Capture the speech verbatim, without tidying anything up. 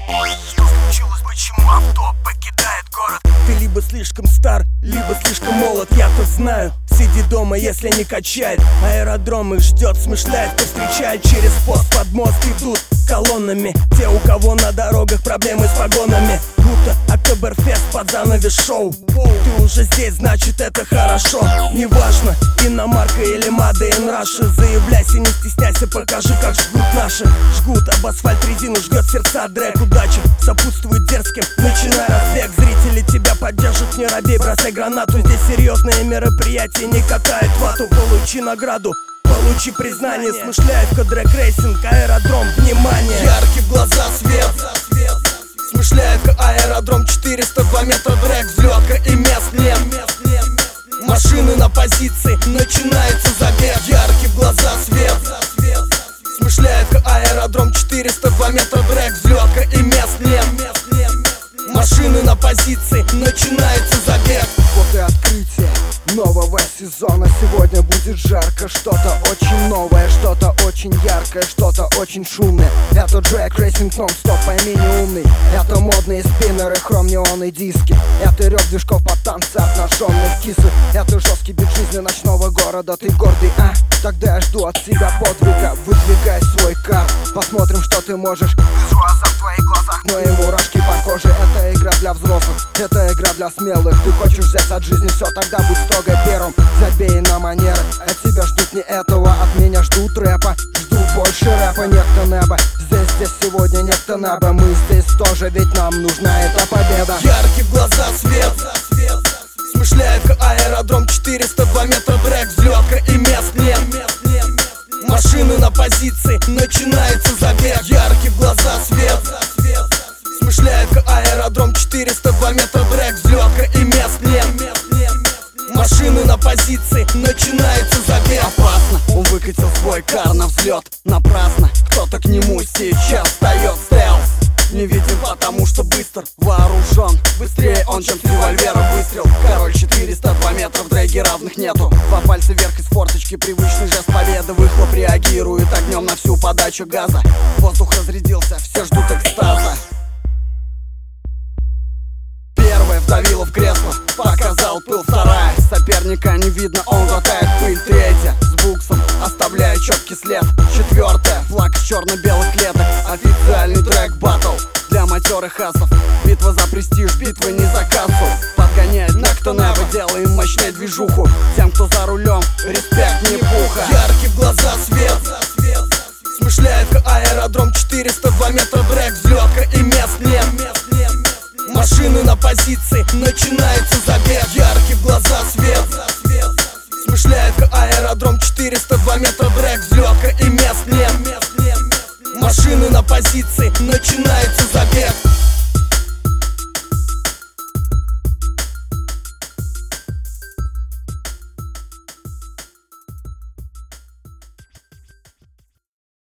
Что случилось, почему авто покидает город? Ты либо слишком стар, либо слишком молод. Я-то знаю, сиди дома, если не качает. Аэродром их ждет, смышляет, встречает. Через пост под мост идут колоннами те, у кого на дорогах проблемы с погонами. Будто Октоберфест под занавес шоу. Ты уже здесь, значит это хорошо. Неважно, иномарка или Мада ин Раша. Заявляйся, не стесняйся, покажи, как жгут наши. Жгут об асфальт резину, жгет сердца дрэк. Удача сопутствует дерзким, начинай разбег. Зрители тебя поддержат, не робей, бросай гранату. Здесь серьезное мероприятие, не катает вату. Получи награду, получи признание. Смышляевка, дрэк-рейсинг, аэродром, внимание. Яркий в глаза свет. Смышляевка, аэродром, четыреста два метра, дрэк, взлетка и мест нет. Машины на позиции, начинается забег. Яркий в глаза свет. Смышляевка, аэродром, четыреста два метра, дрэк, взлетка и мест нет. Машины на позиции, начинается забег. Вот и открытие нового сезона. Сегодня будет жарко, что-то очень новое, что-то очень яркое, что-то очень шумное. Это Drag Racing нон-стоп, пойми не умный. Это модные спиннеры, хром-неоны диски. Это рёв движков под танцы обнаженных кисы. Это жесткий бит жизни ночного города. Ты гордый, а? Тогда я жду от тебя подвига. Выдвигай свой кар, посмотрим, что ты можешь. Вижу азарт в твоих глазах, но и мурашки по коже. Это игра для взрослых, это игра для смелых. Ты хочешь взять от жизни все, тогда будь строго первым. Забей на манеры, от тебя ждут не этого, от меня ждут рэпа. Жду больше рэпа, некто небо. Здесь, здесь сегодня некто небо. Мы здесь тоже, ведь нам нужна эта победа. Яркий в глаза свет. Смышляевка, аэродром, четыреста два метра, дрэк, взлетка и мест нет. Машины на позиции, начинается забег. Яркий в глаза свет. Смышляевка, аэродром, четыреста два метра, дрэк, взлетка и мест нет. Машины на позиции, начинается забег. Опасно, он выкатил свой кар на взлет. Напрасно, кто-то к нему сейчас встает. Стелс не виден, потому что быстр вооружен. Быстрее он, чем с револьвера выстрел. Король, четыреста два метра, в дрэге равных нету. Два пальца вверх из форточки, привычный жест победы. Выхлоп реагирует огнем на всю подачу газа. Воздух разрядился, все ждут экстаза. Первая вдавила в кресло, показал пыл. Вторая, соперника не видно, он глотает пыль. Третья, с буксом, оставляя четкий след. Четвертая, флаг из черно-белых клеток. Официальный трек-баттл для матерых асов. Битва за престиж, битва не за кассу. Подгоняет некто небо, делаем мощнее движуху. Тем, кто за рулем, респект, не пуха. Яркий в глаза свет. Смышляевка, аэродром, четыреста два метра, дрэк, взлетка и мест нет. Машины на позиции, начинается забег. Яркий в глаза свет. Смышляевка, аэродром, четыреста два метра, дрэк, взлетка и мест нет. Машины на позиции, начинается забег.